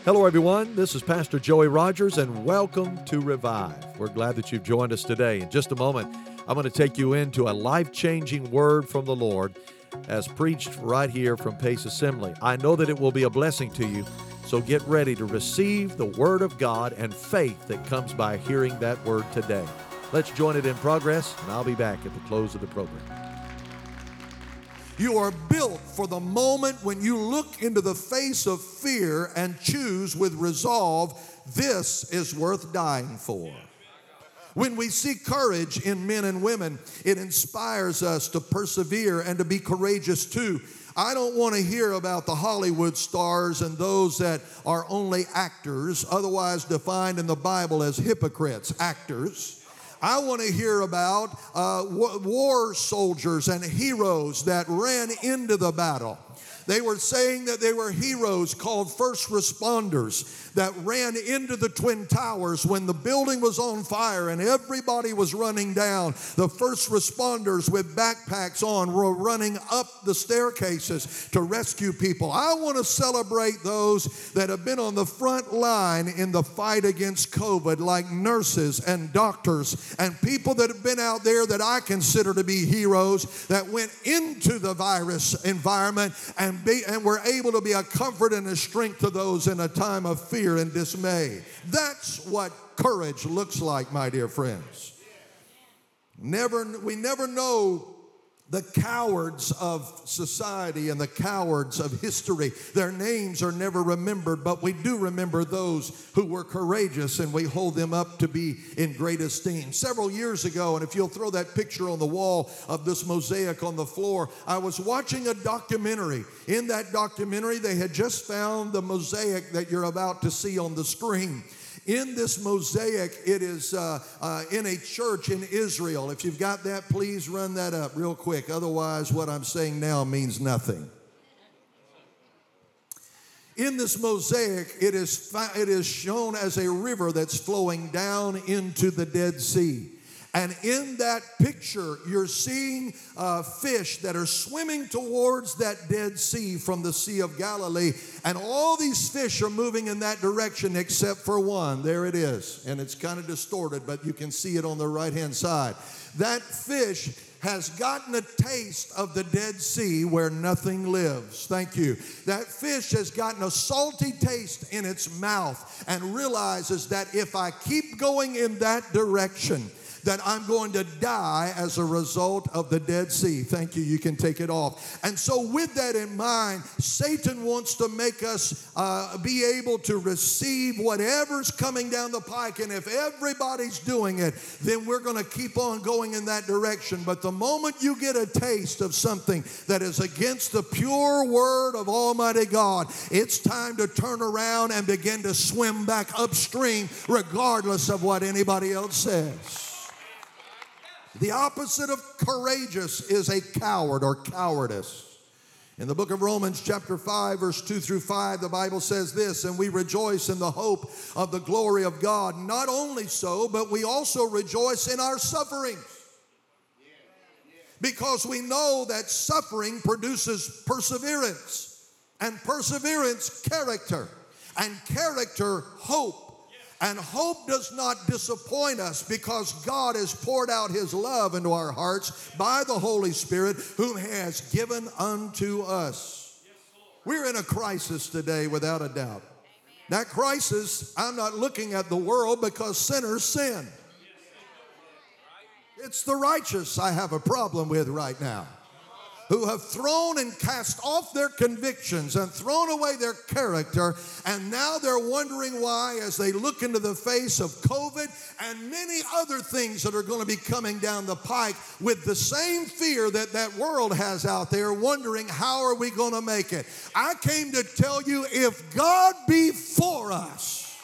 Hello, everyone. This is Pastor Joey Rogers, and welcome to Revive. We're glad that you've joined us today. In just a moment, I'm going to take you into a life-changing word from the Lord as preached right here from Pace Assembly. I know that it will be a blessing to you, so get ready to receive the Word of God and faith that comes by hearing that Word today. Let's join it in progress, and I'll be back at the close of the program. You are built for the moment when you look into the face of fear and choose with resolve, this is worth dying for. When we see courage in men and women, it inspires us to persevere and to be courageous too. I don't want to hear about the Hollywood stars and those that are only actors, otherwise defined in the Bible as hypocrites, actors. I want to hear about war soldiers and heroes that ran into the battle. They were saying that they were heroes called first responders that ran into the Twin Towers when the building was on fire and everybody was running down. The first responders with backpacks on were running up the staircases to rescue people. I want to celebrate those that have been on the front line in the fight against COVID, like nurses and doctors and people that have been out there that I consider to be heroes that went into the virus environment and were able to be a comfort and a strength to those in a time of fear and dismay. That's what courage looks like, my dear friends. We never know the cowards of society and the cowards of history. Their names are never remembered, but we do remember those who were courageous, and we hold them up to be in great esteem. Several years ago, and if you'll throw that picture on the wall of this mosaic on the floor, I was watching a documentary. In that documentary, they had just found the mosaic that you're about to see on the screen. In this mosaic, it is in a church in Israel. If you've got that, please run that up real quick. Otherwise, what I'm saying now means nothing. In this mosaic, it is shown as a river that's flowing down into the Dead Sea. And in that picture, you're seeing fish that are swimming towards that Dead Sea from the Sea of Galilee. And all these fish are moving in that direction except for one. There it is. And it's kind of distorted, but you can see it on the right-hand side. That fish has gotten a taste of the Dead Sea where nothing lives. Thank you. That fish has gotten a salty taste in its mouth and realizes that if I keep going in that direction, that I'm going to die as a result of the Dead Sea. Thank you. You can take it off. And so with that in mind, Satan wants to make us be able to receive whatever's coming down the pike. And if everybody's doing it, then we're going to keep on going in that direction. But the moment you get a taste of something that is against the pure word of Almighty God, it's time to turn around and begin to swim back upstream regardless of what anybody else says. The opposite of courageous is a coward or cowardice. In the book of Romans chapter 5, verse 2 through 5, the Bible says this, and we rejoice in the hope of the glory of God. Not only so, but we also rejoice in our sufferings. Because we know that suffering produces perseverance, and perseverance, character, and character, hope. And hope does not disappoint us because God has poured out His love into our hearts by the Holy Spirit whom He has given unto us. We're in a crisis today without a doubt. That crisis, I'm not looking at the world because sinners sin. It's the righteous I have a problem with right now, who have thrown and cast off their convictions and thrown away their character, and now they're wondering why as they look into the face of COVID and many other things that are going to be coming down the pike with the same fear that that world has out there, wondering how are we going to make it. I came to tell you, if God be for us,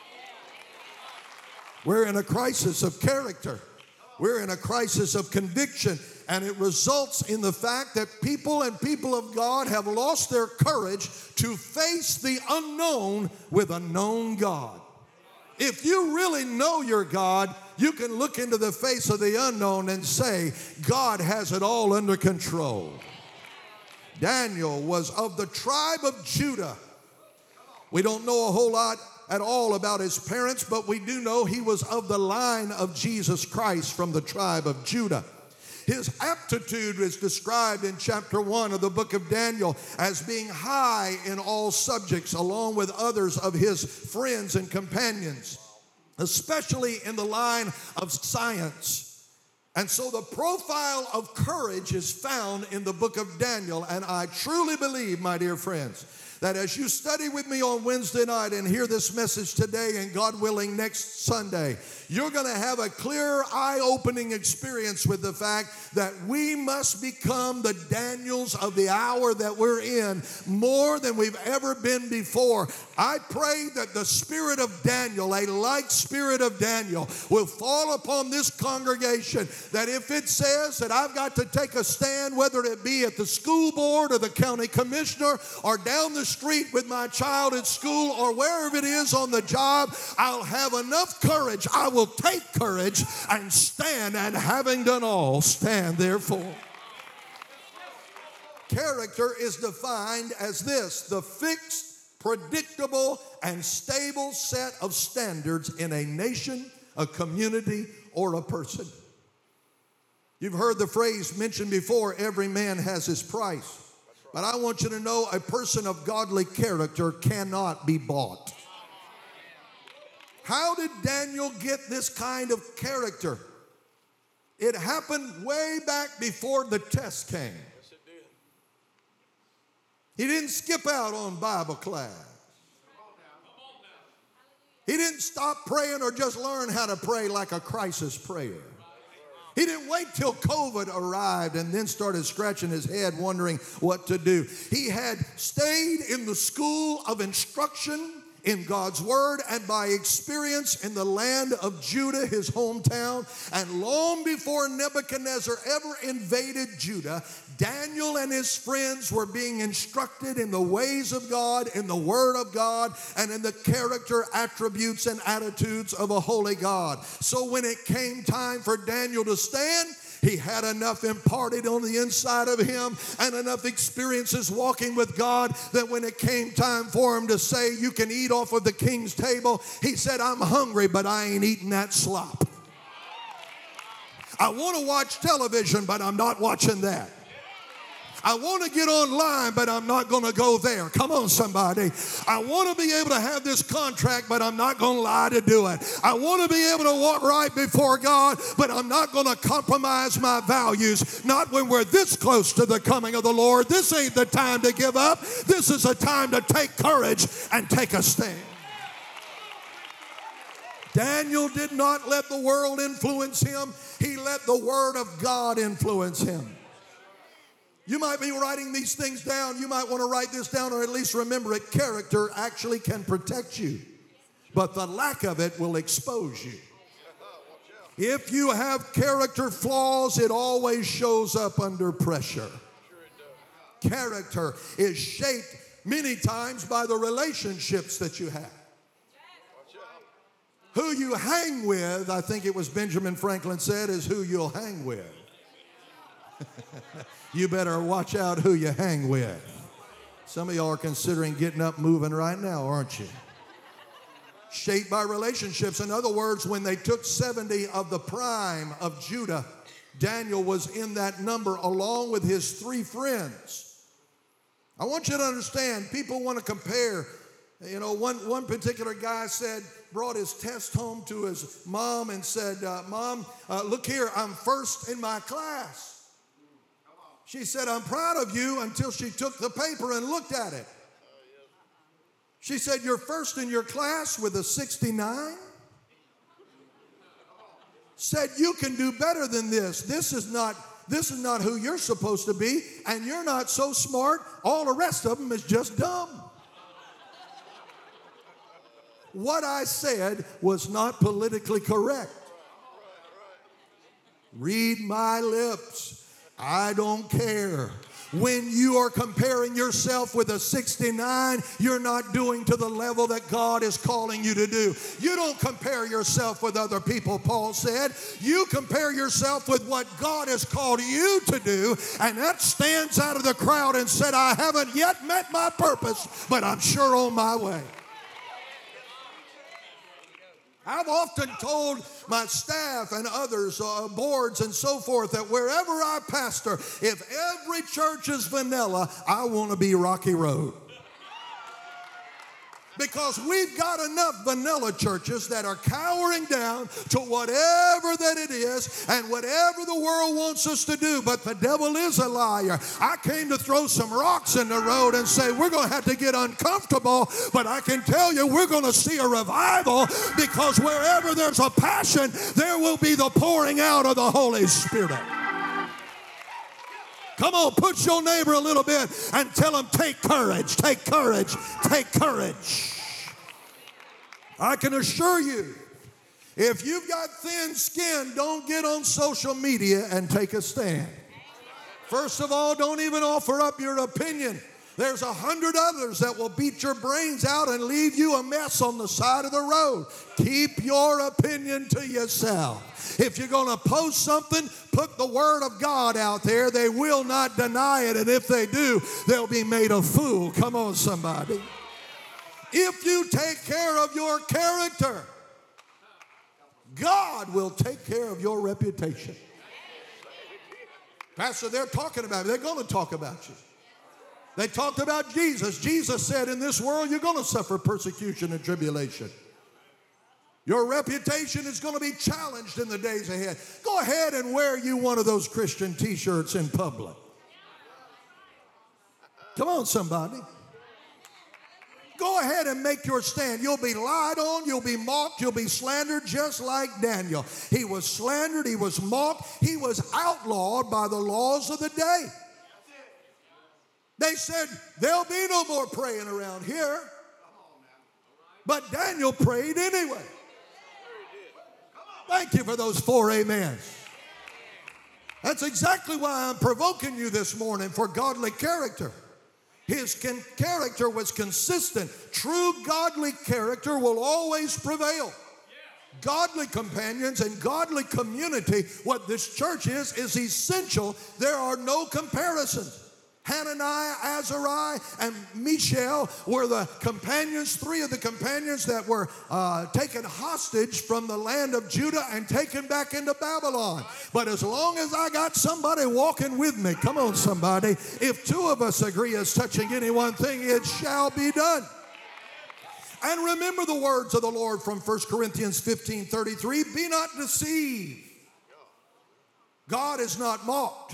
we're in a crisis of character. We're in a crisis of conviction. And it results in the fact that people of God have lost their courage to face the unknown with a known God. If you really know your God, you can look into the face of the unknown and say, God has it all under control. Daniel was of the tribe of Judah. We don't know a whole lot at all about his parents, but we do know he was of the line of Jesus Christ from the tribe of Judah. His aptitude is described in chapter 1 of the book of Daniel as being high in all subjects, along with others of his friends and companions, especially in the line of science. And so the profile of courage is found in the book of Daniel, and I truly believe, my dear friends, that as you study with me on Wednesday night and hear this message today, and God willing next Sunday, you're going to have a clear, eye-opening experience with the fact that we must become the Daniels of the hour that we're in more than we've ever been before. I pray that the spirit of Daniel, a like spirit of Daniel, will fall upon this congregation, that if it says that I've got to take a stand, whether it be at the school board or the county commissioner or down the street with my child at school or wherever it is on the job, I'll have enough courage. I will take courage and stand, and having done all, stand therefore. Character is defined as this: the fixed, predictable, and stable set of standards in a nation, a community, or a person. You've heard the phrase mentioned before, every man has his price. But I want you to know a person of godly character cannot be bought. How did Daniel get this kind of character? It happened way back before the test came. Yes, it did. He didn't skip out on Bible class. He didn't stop praying or just learn how to pray like a crisis prayer. He didn't wait till COVID arrived and then started scratching his head wondering what to do. He had stayed in the school of instruction in God's word and by experience in the land of Judah, his hometown. And long before Nebuchadnezzar ever invaded Judah, Daniel and his friends were being instructed in the ways of God, in the word of God, and in the character, attributes, and attitudes of a holy God. So when it came time for Daniel to stand, he had enough imparted on the inside of him and enough experiences walking with God that when it came time for him to say, you can eat off of the king's table, he said, I'm hungry, but I ain't eating that slop. I want to watch television, but I'm not watching that. I want to get online, but I'm not going to go there. Come on, somebody. I want to be able to have this contract, but I'm not going to lie to do it. I want to be able to walk right before God, but I'm not going to compromise my values. Not when we're this close to the coming of the Lord. This ain't the time to give up. This is a time to take courage and take a stand. Daniel did not let the world influence him. He let the word of God influence him. You might be writing these things down. You might want to write this down or at least remember it. Character actually can protect you, but the lack of it will expose you. If you have character flaws, it always shows up under pressure. Character is shaped many times by the relationships that you have. Who you hang with, I think it was Benjamin Franklin said, is who you'll hang with. You better watch out who you hang with. Some of y'all are considering getting up, moving right now, aren't you? Shaped by relationships. In other words, when they took 70 of the prime of Judah, Daniel was in that number along with his 3 friends. I want you to understand, people want to compare. You know, one particular guy brought his test home to his mom and said, Mom, look here, I'm first in my class. She said, I'm proud of you, until she took the paper and looked at it. She said, you're first in your class with a 69? Said, you can do better than this. This is not who you're supposed to be, and you're not so smart. All the rest of them is just dumb. What I said was not politically correct. Read my lips. I don't care. When you are comparing yourself with a 69, you're not doing to the level that God is calling you to do. You don't compare yourself with other people, Paul said. You compare yourself with what God has called you to do, and that stands out of the crowd and said, I haven't yet met my purpose, but I'm sure on my way. I've often told my staff and others, boards and so forth, that wherever I pastor, if every church is vanilla, I want to be Rocky Road. Because we've got enough vanilla churches that are cowering down to whatever that it is and whatever the world wants us to do. But the devil is a liar. I came to throw some rocks in the road and say we're going to have to get uncomfortable, but I can tell you we're going to see a revival, because wherever there's a passion, there will be the pouring out of the Holy Spirit. Come on, push your neighbor a little bit and tell him, take courage, take courage, take courage. I can assure you, if you've got thin skin, don't get on social media and take a stand. First of all, don't even offer up your opinion. There's 100 others that will beat your brains out and leave you a mess on the side of the road. Keep your opinion to yourself. If you're going to post something, put the word of God out there. They will not deny it, and if they do, they'll be made a fool. Come on, somebody. If you take care of your character, God will take care of your reputation. Pastor, they're talking about it. They're going to talk about you. They talked about Jesus. Jesus said, in this world, you're going to suffer persecution and tribulation. Your reputation is going to be challenged in the days ahead. Go ahead and wear you one of those Christian t-shirts in public. Come on, somebody. Go ahead and make your stand. You'll be lied on, you'll be mocked, you'll be slandered just like Daniel. He was slandered, he was mocked, he was outlawed by the laws of the day. They said, there'll be no more praying around here. But Daniel prayed anyway. Thank you for those 4 amens. That's exactly why I'm provoking you this morning for godly character. His character was consistent. True godly character will always prevail. Godly companions and godly community, what this church is essential. There are no comparisons. Hananiah, Azariah, and Mishael were the companions, 3 of the companions that were taken hostage from the land of Judah and taken back into Babylon. But as long as I got somebody walking with me, come on somebody, if 2 of us agree as touching any one thing, it shall be done. And remember the words of the Lord from 1 Corinthians 15:33, be not deceived. God is not mocked.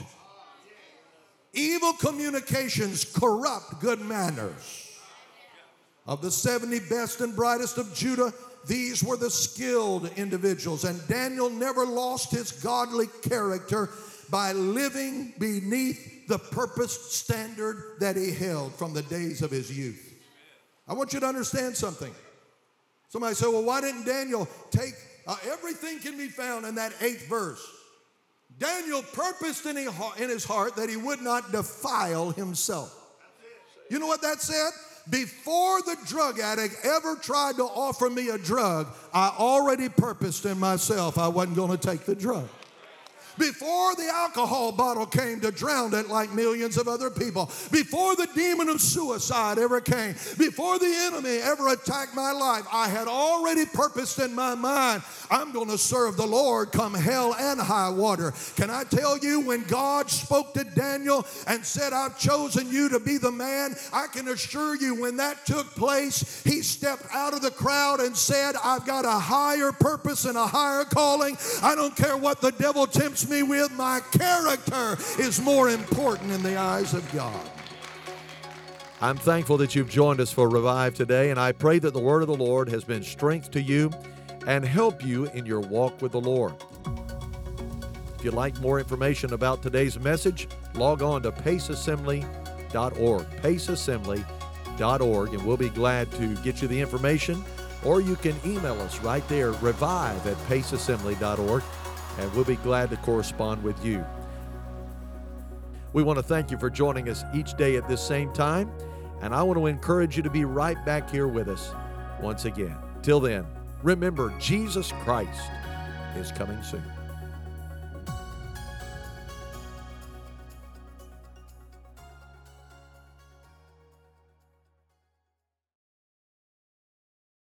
Evil communications corrupt good manners. Of the 70 best and brightest of Judah, these were the skilled individuals. And Daniel never lost his godly character by living beneath the purposed standard that he held from the days of his youth. I want you to understand something. Somebody said, well, why didn't Daniel take, everything can be found in that 8th verse. Daniel purposed in his heart that he would not defile himself. You know what that said? Before the drug addict ever tried to offer me a drug, I already purposed in myself I wasn't going to take the drug. Before the alcohol bottle came to drown it like millions of other people, before the demon of suicide ever came, before the enemy ever attacked my life, I had already purposed in my mind, I'm going to serve the Lord come hell and high water. Can I tell you, when God spoke to Daniel and said, I've chosen you to be the man, I can assure you when that took place, he stepped out of the crowd and said, I've got a higher purpose and a higher calling. I don't care what the devil tempts me with, my character is more important in the eyes of God. I'm thankful that you've joined us for Revive today, and I pray that the word of the Lord has been strength to you and help you in your walk with the Lord. If you'd like more information about today's message, log on to paceassembly.org, paceassembly.org, and we'll be glad to get you the information, or you can email us right there, revive@paceassembly.org, and we'll be glad to correspond with you. We want to thank you for joining us each day at this same time, and I want to encourage you to be right back here with us once again. Till then, remember, Jesus Christ is coming soon.